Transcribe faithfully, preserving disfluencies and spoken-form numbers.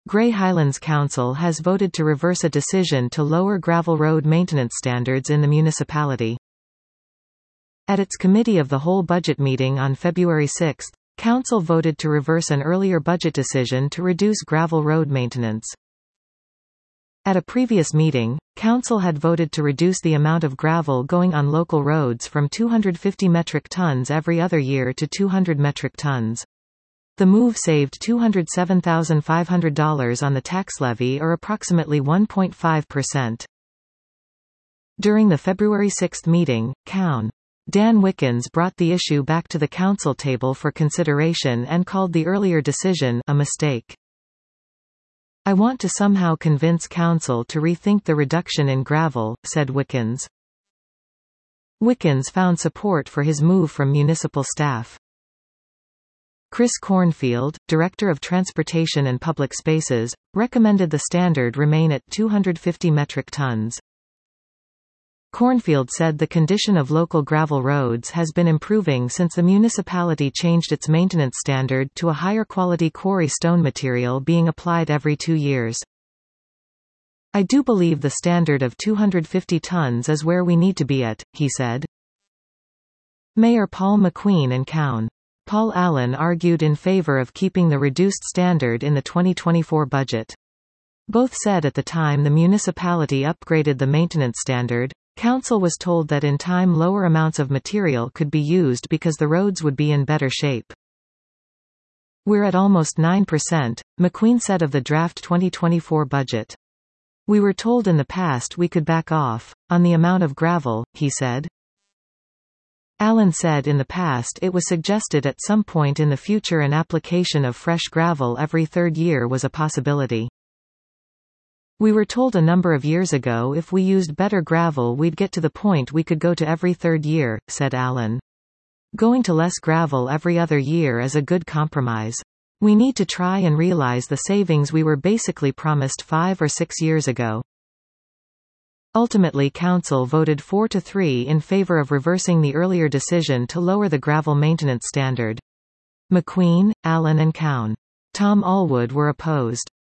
Grey Highlands Council has voted to reverse a decision to lower gravel road maintenance standards in the municipality. At its Committee of the Whole budget meeting on February sixth, Council voted to reverse an earlier budget decision to reduce gravel road maintenance. At a previous meeting, Council had voted to reduce the amount of gravel going on local roads from two hundred fifty metric tons every other year to two hundred metric tons. The move saved two hundred seven thousand five hundred dollars on the tax levy, or approximately one point five percent. During the February sixth meeting, Coun. Dan Wickens brought the issue back to the council table for consideration and called the earlier decision a mistake. "I want to somehow convince council to rethink the reduction in gravel," said Wickens. Wickens found support for his move from municipal staff. Chris Cornfield, Director of Transportation and Public Spaces, recommended the standard remain at two hundred fifty metric tons. Cornfield said the condition of local gravel roads has been improving since the municipality changed its maintenance standard to a higher quality quarry stone material being applied every two years. "I do believe the standard of two hundred fifty tons is where we need to be at," he said. Mayor Paul McQueen and Coun. Paul Allen argued in favor of keeping the reduced standard in the twenty twenty-four budget. Both said at the time the municipality upgraded the maintenance standard, council was told that in time lower amounts of material could be used because the roads would be in better shape. "We're at almost nine percent, McQueen said of the draft twenty twenty-four budget. "We were told in the past we could back off on the amount of gravel," he said. Allen said in the past it was suggested at some point in the future an application of fresh gravel every third year was a possibility. "We were told a number of years ago if we used better gravel we'd get to the point we could go to every third year," said Allen. "Going to less gravel every other year is a good compromise. We need to try and realize the savings we were basically promised five or six years ago." Ultimately, council voted four to three in favor of reversing the earlier decision to lower the gravel maintenance standard. McQueen, Allen and Coun. Tom Allwood were opposed.